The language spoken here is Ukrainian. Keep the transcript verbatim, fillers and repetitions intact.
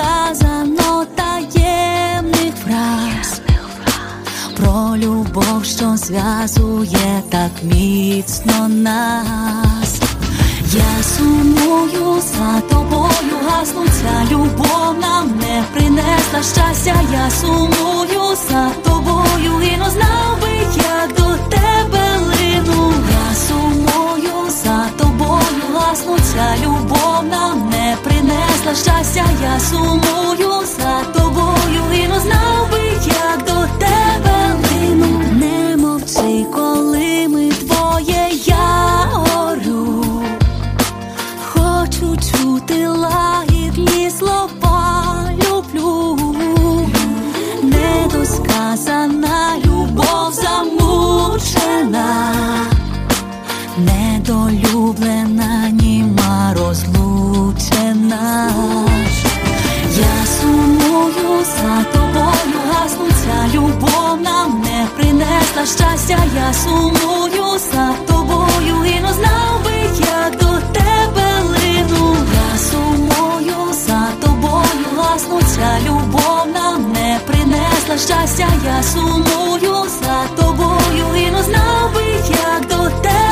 сказано таємних фраз про любов, що зв'язує так міцно нас. Я сумую за тобою, гаснуть, ця любов нам не принесла щастя. Я сумую за тобою, і не знав би, як до тебе лину. Я сумую за тобою, гаснуть, ця любов нам не принесла щастя. Я сумую за тобою, і не знав би, як до тебе лину. Не мовчи, коли ми двоє, я горю. Хочу чути лагідні слова, люблю. Недосказана любов замучена, недолюблена, німа розлучена. Я сумую за тобою, гаснуть, ця любов нам не принесла щастя. Я сумую за тобою, і не знав би, як до тебе лину. Я сумую за тобою, гаснуть, ця любов нам не принесла щастя. Я сумую за тобою, і не знав би, як до тебе.